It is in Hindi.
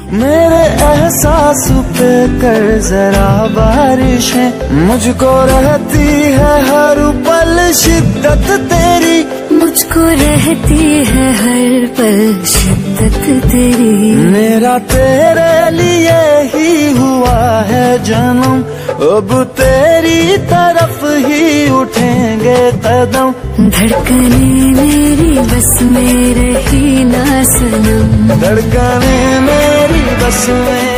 मेरे एहसास पे कर जरा बारिशें, मुझको रहती है हर पल शिद्दत तेरी, मुझको रहती है हर पल शिद्दत तेरी। मेरा तेरे लिए ही हुआ है जन्म, अब तेरी तरफ ही उठेंगे कदम। धड़कने मेरी बस में रही ना सनम, धड़कने मेरी बस में